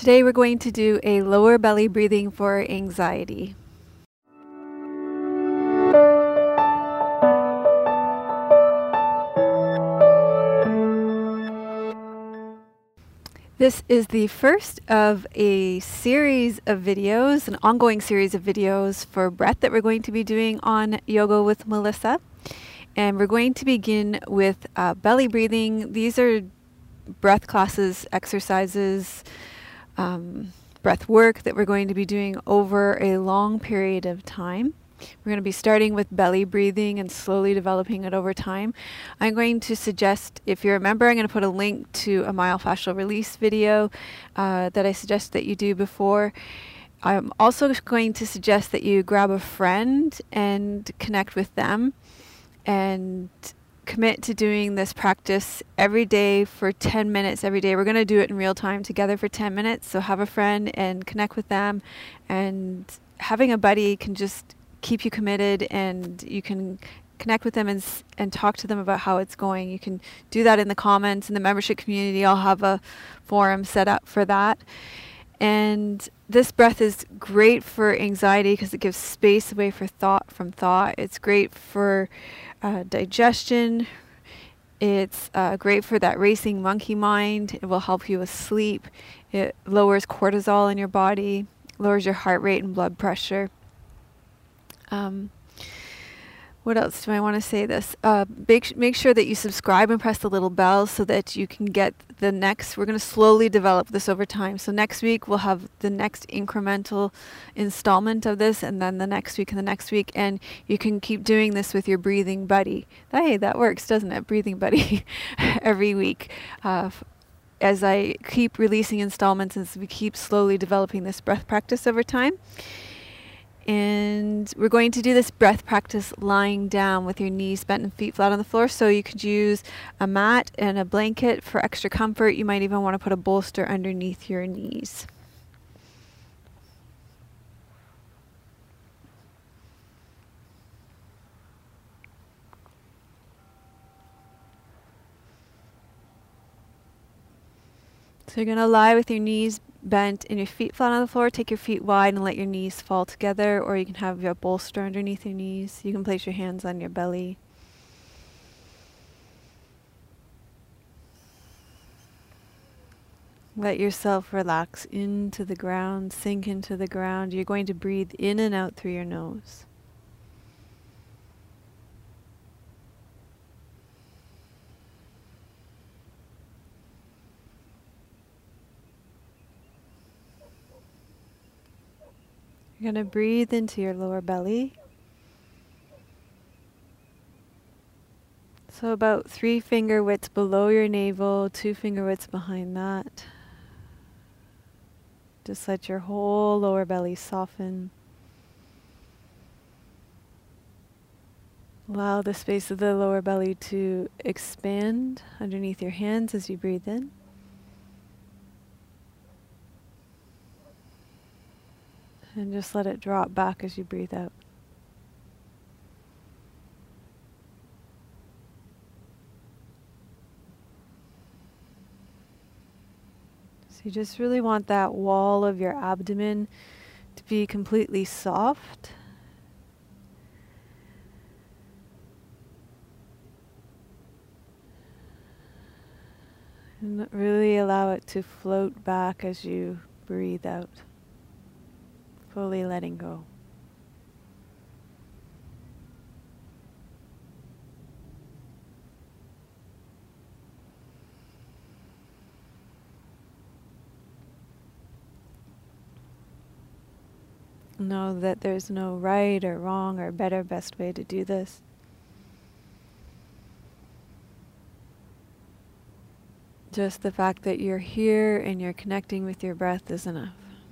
Today we're going to do a lower belly breathing for anxiety. This is the first of a series of videos, an ongoing series of videos for breath that we're going to be doing on Yoga with Melissa. And we're going to begin with belly breathing. These are breath classes, exercises, breath work that we're going to be doing over a long period of time. We're going to be starting with belly breathing and slowly developing it over time. I'm going to suggest, if you remember, I'm going to put a link to a myofascial release video that I suggest that you do before. I'm also going to suggest that you grab a friend and connect with them and commit to doing this practice every day for 10 minutes every day. We're going to do it in real time together for 10 minutes. So have a friend and connect with them, and having a buddy can just keep you committed, and you can connect with them and talk to them about how it's going. You can do that in the comments in the membership community. I'll have a forum set up for that. And this breath is great for anxiety because it gives space away from thought. It's great for digestion. It's great for that racing monkey mind. It will help you with sleep. It lowers cortisol in your body, lowers your heart rate and blood pressure. What else do I want to say this? Make sure that you subscribe and press the little bell so that you can get the next. We're going to slowly develop this over time. So next week we'll have the next incremental installment of this, and then the next week and the next week. And you can keep doing this with your breathing buddy. Hey, that works, doesn't it? Breathing buddy every week. As I keep releasing installments, as we keep slowly developing this breath practice over time. And we're going to do this breath practice lying down with your knees bent and feet flat on the floor. So you could use a mat and a blanket for extra comfort. You might even want to put a bolster underneath your knees. So you're going to lie with your knees bent and your feet flat on the floor. Take your feet wide and let your knees fall together, or you can have your bolster underneath your knees. You can place your hands on your belly. Let yourself relax into the ground, sink into the ground. You're going to breathe in and out through your nose. You're going to breathe into your lower belly. So about 3 finger widths below your navel, 2 finger widths behind that. Just let your whole lower belly soften. Allow the space of the lower belly to expand underneath your hands as you breathe in. And just let it drop back as you breathe out. So you just really want that wall of your abdomen to be completely soft. And really allow it to float back as you breathe out. Fully letting go. Know that there's no right or wrong or better, best way to do this. Just the fact that you're here and you're connecting with your breath is enough.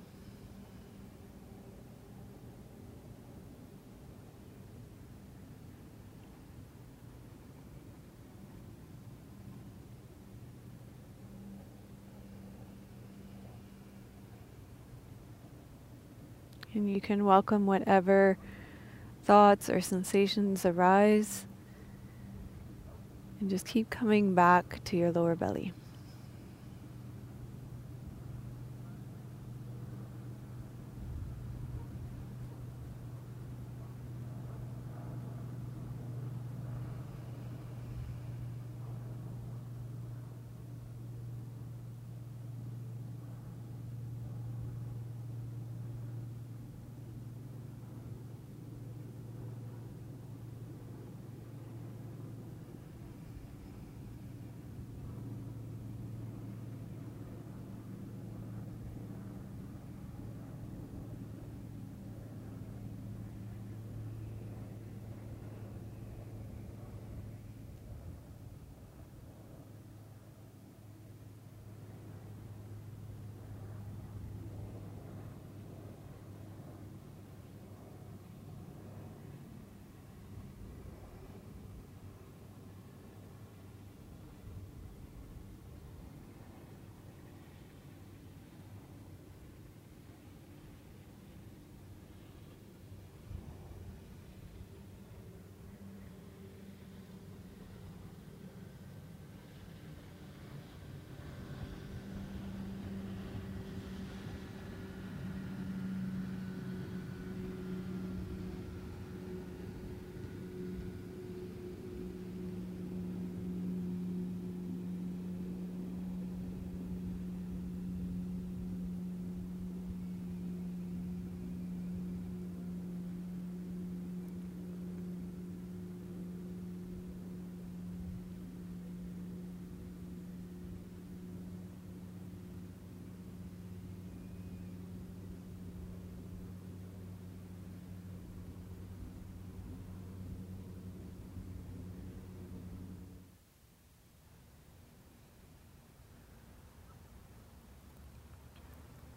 And you can welcome whatever thoughts or sensations arise, and just keep coming back to your lower belly.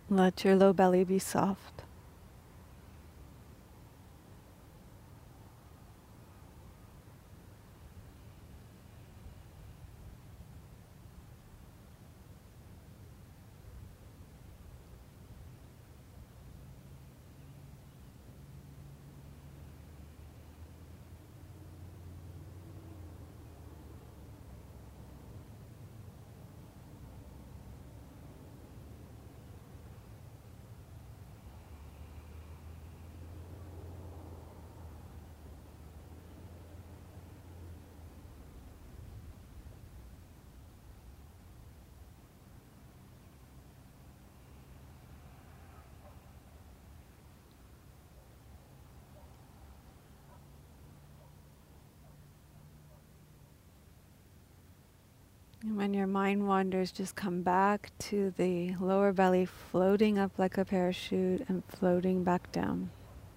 Let your low belly be soft. And when your mind wanders, just come back to the lower belly floating up like a parachute and floating back down.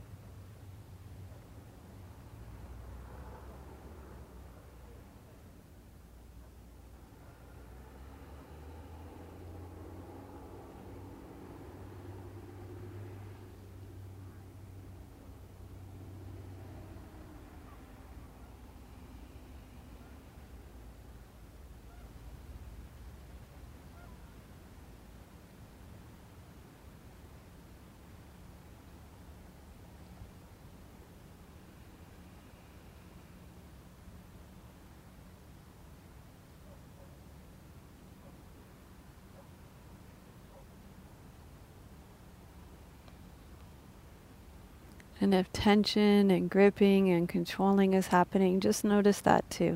And if tension and gripping and controlling is happening, just notice that too.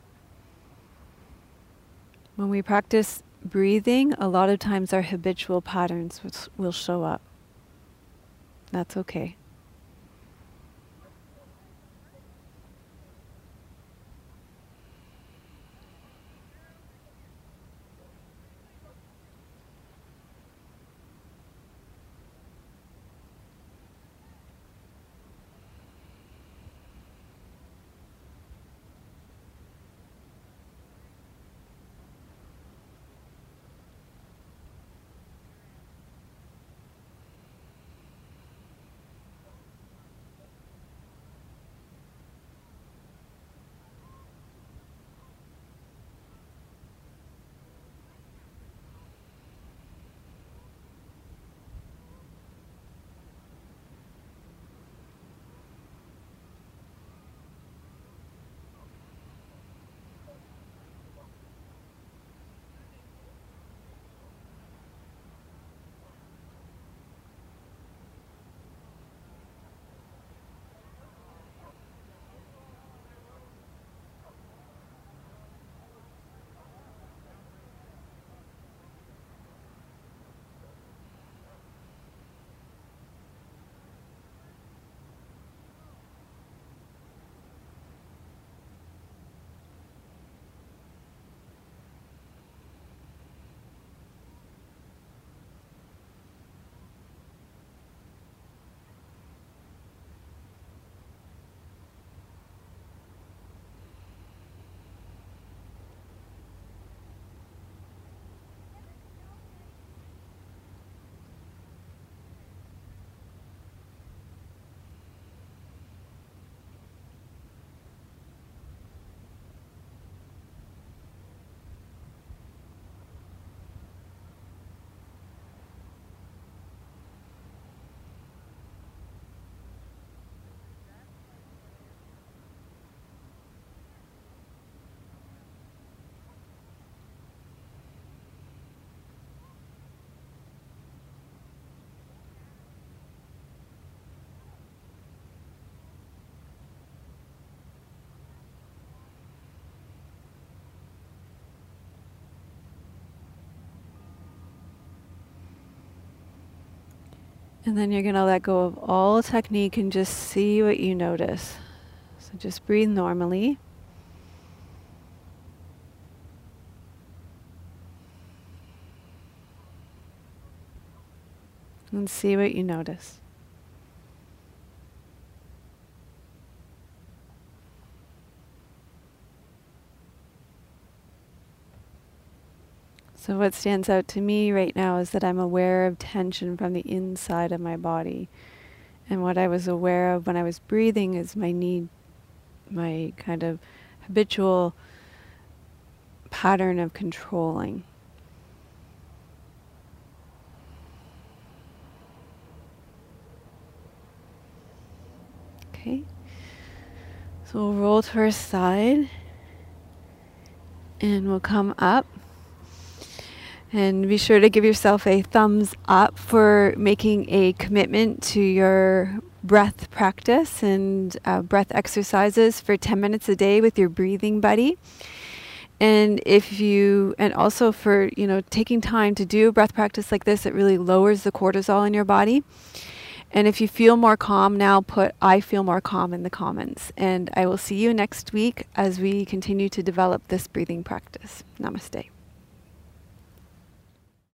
When we practice breathing, a lot of times our habitual patterns will show up. That's okay. And then you're going to let go of all technique and just see what you notice. So just breathe normally. And see what you notice. So what stands out to me right now is that I'm aware of tension from the inside of my body. And what I was aware of when I was breathing is my need, my kind of habitual pattern of controlling. Okay. So we'll roll to our side and we'll come up. And be sure to give yourself a thumbs up for making a commitment to your breath practice and breath exercises for 10 minutes a day with your breathing buddy. And also for, taking time to do a breath practice like this, it really lowers the cortisol in your body. And if you feel more calm now, put "I feel more calm" in the comments. And I will see you next week as we continue to develop this breathing practice. Namaste.